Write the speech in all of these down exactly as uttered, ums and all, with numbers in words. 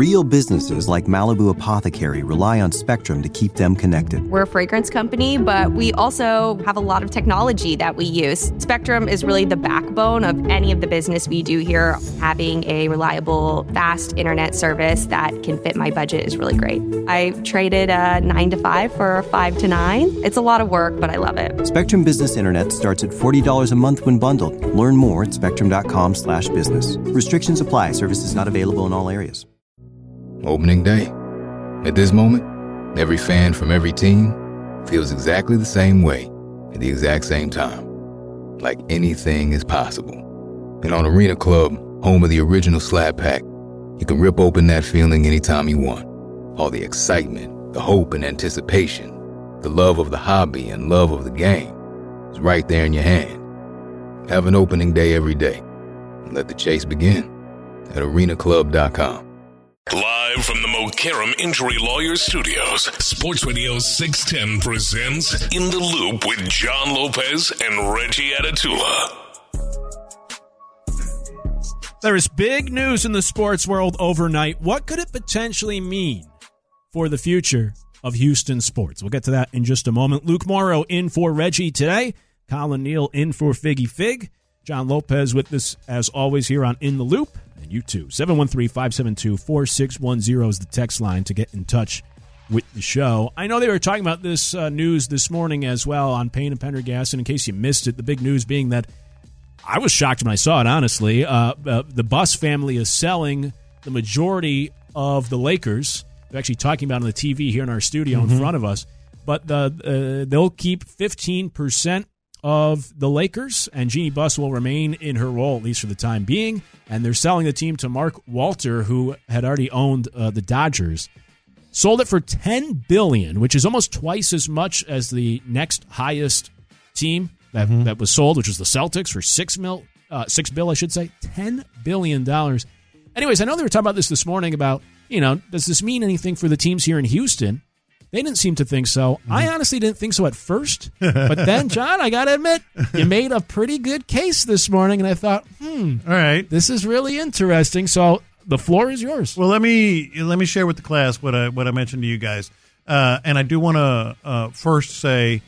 Real businesses like Malibu Apothecary rely on Spectrum to keep them connected. We're a fragrance company, but we also have a lot of technology that we use. Spectrum is really the backbone of any of the business we do here. Having a reliable, fast internet service that can fit my budget is really great. I traded a nine to five for a five to nine. It's a lot of work, but I love it. Spectrum Business Internet starts at forty dollars a month when bundled. Learn more at spectrum.com slash business. Restrictions apply. Services not available in all areas. Opening day. At this moment, every fan from every team feels exactly the same way at the exact same time. Like anything is possible. And on Arena Club, home of the original Slab Pack, you can rip open that feeling anytime you want. All the excitement, the hope and anticipation, the love of the hobby and love of the game is right there in your hand. Have an opening day every day. And let the chase begin at arena club dot com. Live from the Mokaram Injury Lawyers Studios, Sports Radio six ten presents In the Loop with John Lopez and Reggie Atatula. There is big news in the sports world overnight. What could it potentially mean for the future of Houston sports? We'll get to that in just a moment. Luke Morrow in for Reggie today. Colin Neal in for Figgy Fig. John Lopez with us, as always, here on In the Loop. And you too. seven one three, five seven two, four six one zero is the text line to get in touch with the show. I know they were talking about this uh, news this morning as well on Payne and Pendergast. And in case you missed it, the big news being that I was shocked when I saw it, honestly. Uh, uh, the Buss family is selling the majority of the Lakers. They're actually talking about it on the T V here in our studio mm-hmm. in front of us. But the, uh, they'll keep fifteen percent of the Lakers, and Jeannie Buss will remain in her role, at least for the time being. And they're selling the team to Mark Walter, who had already owned uh, the Dodgers. Sold it for ten billion dollars, which is almost twice as much as the next highest team that, mm-hmm. that was sold, which was the Celtics, for six mil, uh, six bill, I should say, ten billion dollars. Anyways, I know they were talking about this this morning about, you know, does this mean anything for the teams here in Houston? They didn't seem to think so. Mm-hmm. I honestly didn't think so at first. But then, John, I got to admit, you made a pretty good case this morning, and I thought, hmm, all right, this is really interesting. So the floor is yours. Well, let me let me share with the class what I what I mentioned to you guys, uh, and I do want to uh, first say,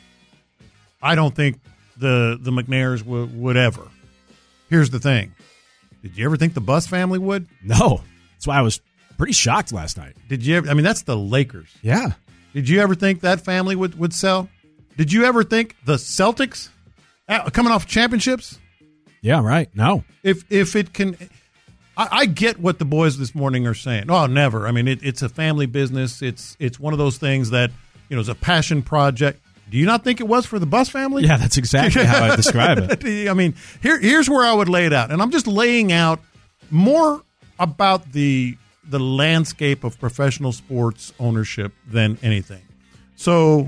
I don't think the the McNairs w- would ever. Here's the thing: did you ever think the Buss family would? No, that's why I was pretty shocked last night. Did you ever? I mean, that's the Lakers. Yeah. Did you ever think that family would, would sell? Did you ever think the Celtics uh, coming off championships? Yeah, right. No. If if it can, I, I get what the boys this morning are saying. Oh, never. I mean, it, it's a family business. It's it's one of those things that, you know, is a passion project. Do you not think it was for the Buss family? Yeah, that's exactly how I describe it. I mean, here here's where I would lay it out, and I'm just laying out more about the. the landscape of professional sports ownership than anything. So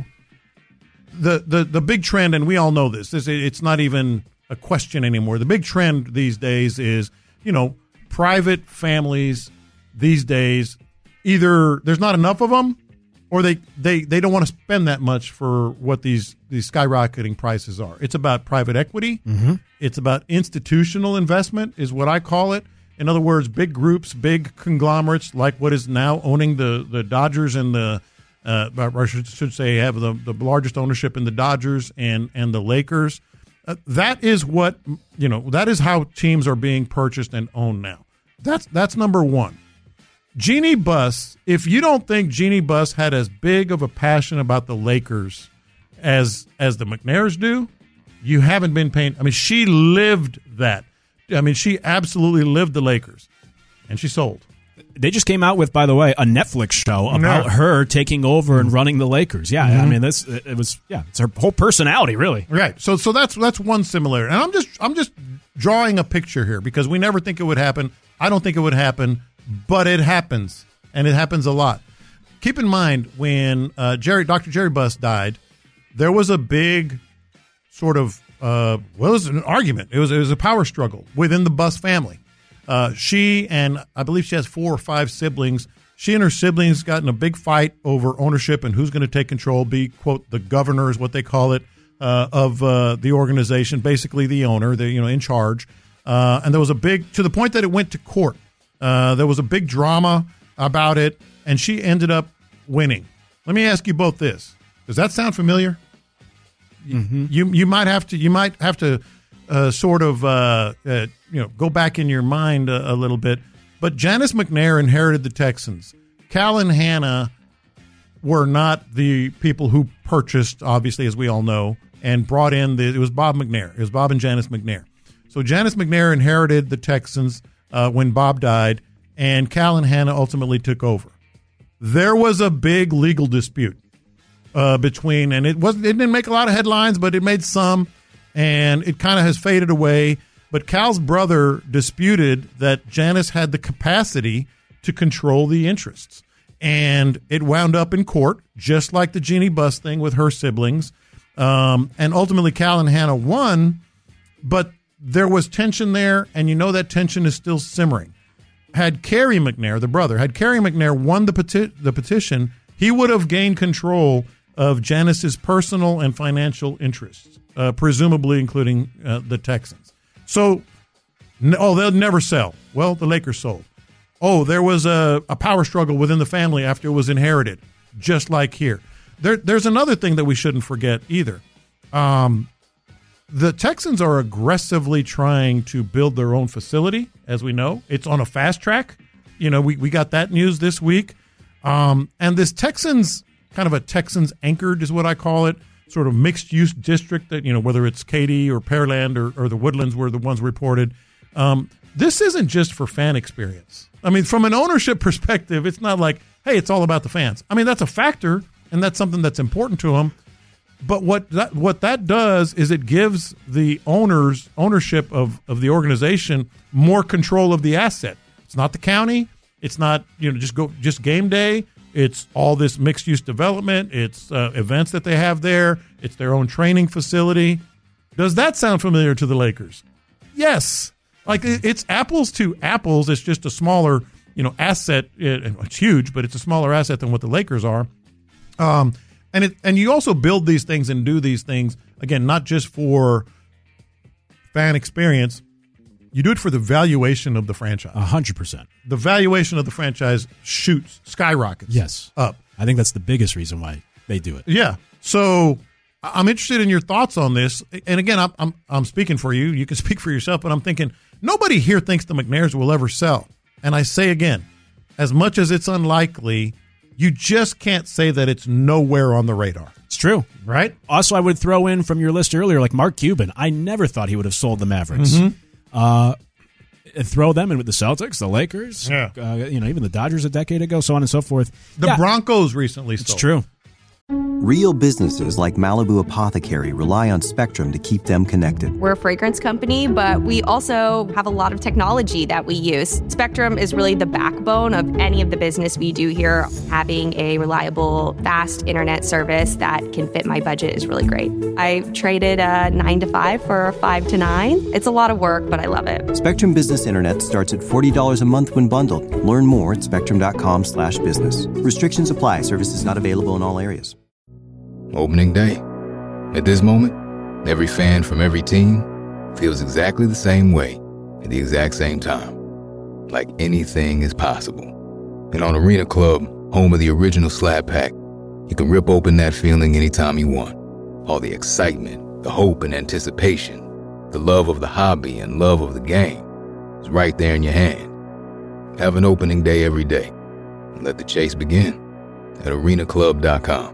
the the the big trend, and we all know this, this it's not even a question anymore. The big trend these days is, you know, private families these days, either there's not enough of them or they, they, they don't want to spend that much for what these, these skyrocketing prices are. It's about private equity. Mm-hmm. It's about institutional investment is what I call it. In other words, big groups, big conglomerates like what is now owning the, the Dodgers and the, uh, or I should, should say, have the, the largest ownership in the Dodgers and, and the Lakers. Uh, that is what, you know, that is how teams are being purchased and owned now. That's that's number one. Jeannie Buss, if you don't think Jeannie Buss had as big of a passion about the Lakers as as the McNairs do, you haven't been paying. I mean, she lived that. I mean, she absolutely lived the Lakers, and she sold. They just came out with, by the way, a Netflix show about no. her taking over and running the Lakers. Yeah, mm-hmm. I mean, this it was yeah, it's her whole personality, really. Right. So, so that's that's one similarity, and I'm just I'm just drawing a picture here because we never think it would happen. I don't think it would happen, but it happens, and it happens a lot. Keep in mind when uh, Jerry, Doctor Jerry Buss died, there was a big sort of uh, well, it was an argument. It was it was a power struggle within the Buss family. Uh, she and I believe she has four or five siblings. She and her siblings got in a big fight over ownership and who's going to take control, be, quote, the governor is what they call it, uh, of uh, the organization, basically the owner, the, you know, in charge. Uh, and there was a big, to the point that it went to court. Uh, there was a big drama. about it, and she ended up winning. Let me ask you both this: does that sound familiar? Mm-hmm. You you might have to you might have to uh, sort of uh, uh, you know go back in your mind a, a little bit. But Janice McNair inherited the Texans. Cal and Hannah were not the people who purchased, obviously, as we all know, and brought in the. It was Bob McNair. It was Bob and Janice McNair. So Janice McNair inherited the Texans uh, when Bob died, and Cal and Hannah ultimately took over. There was a big legal dispute uh, between, and it wasn't. It didn't make a lot of headlines, but it made some, and it kind of has faded away. But Cal's brother disputed that Janice had the capacity to control the interests, and it wound up in court, just like the Jeannie Buss thing with her siblings. Um, and ultimately, Cal and Hannah won, but there was tension there, and you know that tension is still simmering. Had Kerry McNair, the brother, had Kerry McNair won the, peti- the petition, he would have gained control of Janice's personal and financial interests, uh, presumably including uh, the Texans. So, oh, they'll never sell. Well, the Lakers sold. Oh, there was a, a power struggle within the family after it was inherited, just like here. There, there's another thing that we shouldn't forget either. Um, the Texans are aggressively trying to build their own facility, as we know. It's on a fast track. You know, we, we got that news this week. Um, and this Texans, kind of a Texans anchored is what I call it, sort of mixed-use district that, you know, whether it's Katy or Pearland or, or the Woodlands were the ones reported. Um, this isn't just for fan experience. I mean, from an ownership perspective, it's not like, hey, it's all about the fans. I mean, that's a factor, and that's something that's important to them. But what that what that does is it gives the owners ownership of, of the organization more control of the asset. It's not the county. It's not, you know, just go just game day. It's all this mixed use development. It's uh, events that they have there. It's their own training facility. Does that sound familiar to the Lakers? Yes. Like it's apples to apples. It's just a smaller, you know, asset. It's huge, but it's a smaller asset than what the Lakers are. Um, and it, and you also build these things and do these things, again, not just for fan experience. You do it for the valuation of the franchise. A hundred percent. The valuation of the franchise shoots, skyrockets. Yes. Up. I think that's the biggest reason why they do it. Yeah. So I'm interested in your thoughts on this. And again, I'm I'm, I'm speaking for you. You can speak for yourself, but I'm thinking nobody here thinks the McNairs will ever sell. And I say again, as much as it's unlikely, you just can't say that it's nowhere on the radar. It's true. Right? Also, I would throw in from your list earlier, like Mark Cuban. I never thought he would have sold the Mavericks. Mm-hmm. Uh, throw them in with the Celtics, the Lakers, yeah. uh, you know, even the Dodgers a decade ago, so on and so forth. The yeah. Broncos recently sold. It's true. Real businesses like Malibu Apothecary rely on Spectrum to keep them connected. We're a fragrance company, but we also have a lot of technology that we use. Spectrum is really the backbone of any of the business we do here. Having a reliable, fast internet service that can fit my budget is really great. I traded a nine to five for a five to nine. It's a lot of work, but I love it. Spectrum Business Internet starts at forty dollars a month when bundled. Learn more at spectrum.com slash business. Restrictions apply. Services not available in all areas. Opening day. At this moment, every fan from every team feels exactly the same way at the exact same time. Like anything is possible. And on Arena Club, home of the original Slab Pack, you can rip open that feeling anytime you want. All the excitement, the hope and anticipation, the love of the hobby and love of the game is right there in your hand. Have an opening day every day. And let the chase begin at arena club dot com.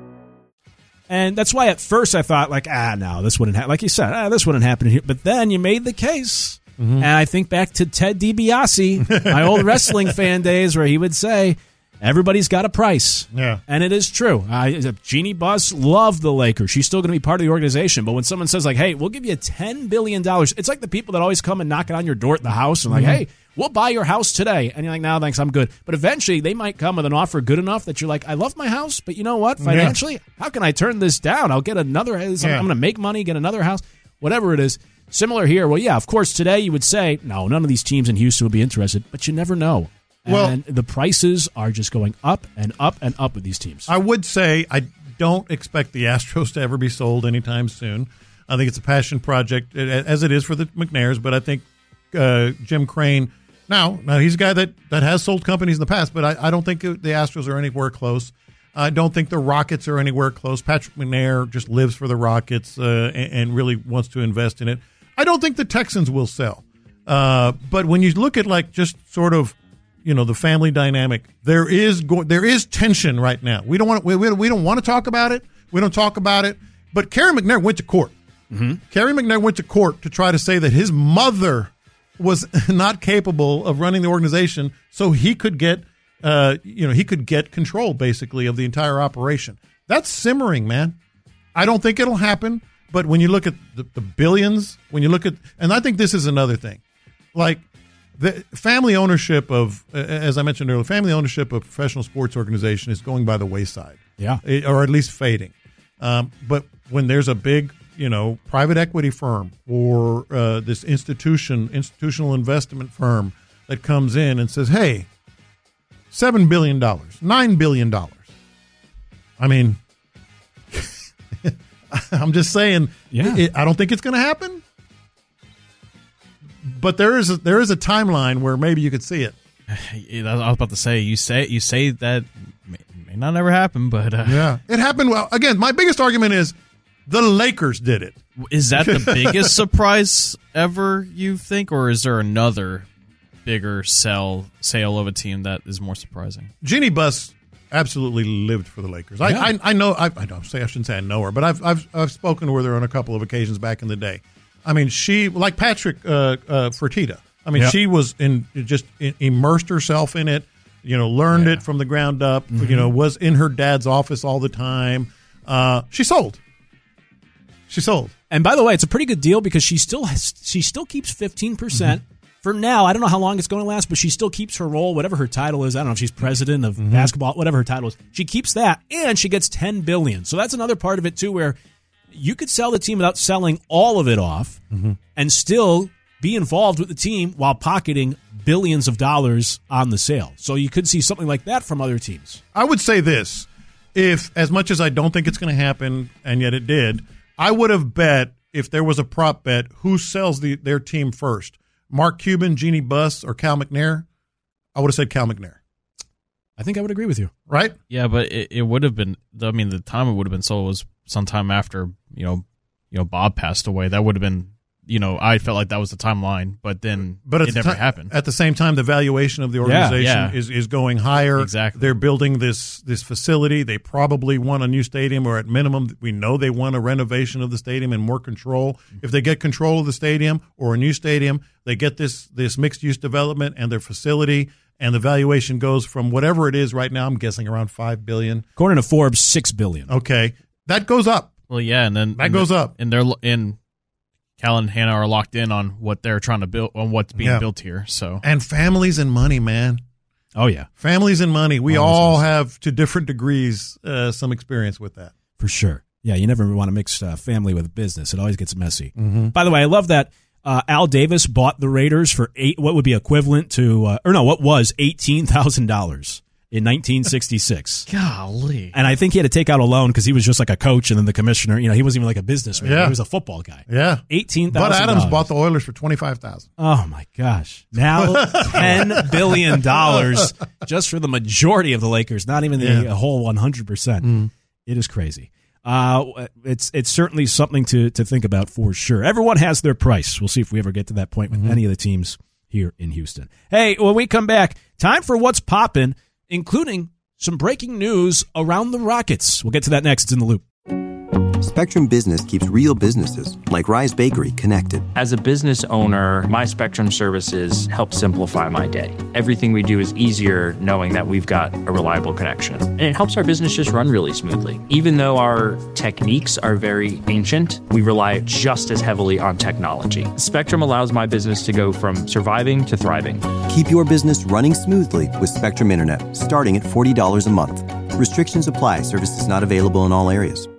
And that's why at first I thought, like, ah, no, this wouldn't happen. Like you said, ah, this wouldn't happen here. But then you made the case. Mm-hmm. And I think back to Ted DiBiase, my old wrestling fan days, where he would say, everybody's got a price. Yeah. And it is true. Uh, Jeannie Buss loved the Lakers. She's still going to be part of the organization. But when someone says, like, hey, we'll give you ten billion dollars, it's like the people that always come and knock on your door at the house and like, mm-hmm. hey, we'll buy your house today. And you're like, no, thanks, I'm good. But eventually they might come with an offer good enough that you're like, I love my house, but you know what? Financially, yeah. how can I turn this down? I'll get another, I'm, yeah. I'm going to make money, get another house, whatever it is. Similar here. Well, yeah, of course, today you would say, no, none of these teams in Houston would be interested, but you never know. Well, and the prices are just going up and up and up with these teams. I would say I don't expect the Astros to ever be sold anytime soon. I think it's a passion project, as it is for the McNairs, but I think uh, Jim Crane Now, now he's a guy that, that has sold companies in the past, but I, I don't think the Astros are anywhere close. I don't think the Rockets are anywhere close. Patrick McNair just lives for the Rockets uh, and, and really wants to invest in it. I don't think the Texans will sell. Uh, but when you look at like just sort of, you know, the family dynamic, there is go- there is tension right now. We don't want we, we, we don't want to talk about it. We don't talk about it. But Kerry McNair went to court. Mm-hmm. Kerry McNair went to court to try to say that his mother was not capable of running the organization, so he could get. Uh, you know, he could get control, basically, of the entire operation. That's simmering, man. I don't think it'll happen, but when you look at the, the billions, when you look at, and I think this is another thing, like the family ownership of, as I mentioned earlier, family ownership of professional sports organization is going by the wayside. Yeah. Or at least fading. Um, but when there's a big, you know, private equity firm or uh, this institution, institutional investment firm that comes in and says, hey, seven billion dollars, nine billion dollars. I mean, I'm just saying, yeah. it, I don't think it's going to happen. But there is a, there is a timeline where maybe you could see it. I was about to say, you say you say that may, may not ever happen, but uh, yeah, it happened. Well, again, my biggest argument is the Lakers did it. Is that the biggest surprise ever, you think, or is there another bigger sell sale of a team that is more surprising? Jeannie Buss absolutely lived for the Lakers. I, Yeah. I I know I, I don't say I shouldn't say I know her, but I've I've I've spoken with her on a couple of occasions back in the day. I mean, she like Patrick uh, uh, Fertitta. I mean, Yeah. she was in just in, immersed herself in it. You know, learned Yeah. it from the ground up. Mm-hmm. You know, was in her dad's office all the time. Uh, she sold. She sold. And by the way, it's a pretty good deal because she still has, she still keeps fifteen percent. Mm-hmm. For now, I don't know how long it's going to last, but she still keeps her role, whatever her title is. I don't know if she's president of Mm-hmm. basketball, whatever her title is. She keeps that, and she gets ten billion dollars. So that's another part of it, too, where you could sell the team without selling all of it off Mm-hmm. and still be involved with the team while pocketing billions of dollars on the sale. So you could see something like that from other teams. I would say this. If, as much as I don't think it's going to happen, and yet it did, I would have bet, if there was a prop bet, who sells the, their team first. Mark Cuban, Jeannie Buss, or Cal McNair? I would have said Cal McNair. I think I would agree with you. Right? Yeah, but it, it would have been. I mean, the time it would have been sold was sometime after you know, you know, Bob passed away. That would have been. You know, I felt like that was the timeline, but then But at it the never ti- happened. At the same time, the valuation of the organization yeah. is, is going higher. Exactly. They're building this this facility. They probably want a new stadium, or at minimum, we know they want a renovation of the stadium and more control. If they get control of the stadium or a new stadium, they get this this mixed use development and their facility, and the valuation goes from whatever it is right now. I'm guessing around five billion dollars. According to Forbes, six billion dollars. Okay, that goes up. Well, yeah, and then That and goes the, up. and they're in. Cal and Hannah are locked in on what they're trying to build, on what's being Yeah. built here. So And families and money, man. Oh, yeah, Families and money. We Always all is. have, to different degrees, uh, some experience with that. for sure. Yeah, you never want to mix uh, family with business. It always gets messy. Mm-hmm. By the way, I love that uh, Al Davis bought the Raiders for eight. What would be equivalent to, uh, or no, what was eighteen thousand dollars in nineteen sixty-six. golly, And I think he had to take out a loan because he was just like a coach, and then the commissioner. You know, he wasn't even like a businessman. Yeah. He was a football guy. Yeah. Eighteen Bud thousand. Adams bought the Oilers for twenty-five thousand Oh my gosh! Now ten billion dollars just for the majority of the Lakers. Not even the Yeah. a whole one hundred percent. Mm. It is crazy. Uh, it's it's certainly something to to think about for sure. Everyone has their price. We'll see if we ever get to that point with Mm-hmm. any of the teams here in Houston. Hey, when we come back, time for what's poppin', including some breaking news around the Rockets. We'll get to that next. It's in the Loop. Spectrum Business keeps real businesses, like Rise Bakery, connected. As a business owner, my Spectrum services help simplify my day. Everything we do is easier knowing that we've got a reliable connection. And it helps our business just run really smoothly. Even though our techniques are very ancient, we rely just as heavily on technology. Spectrum allows my business to go from surviving to thriving. Keep your business running smoothly with Spectrum Internet, starting at forty dollars a month. Restrictions apply. Services not available in all areas.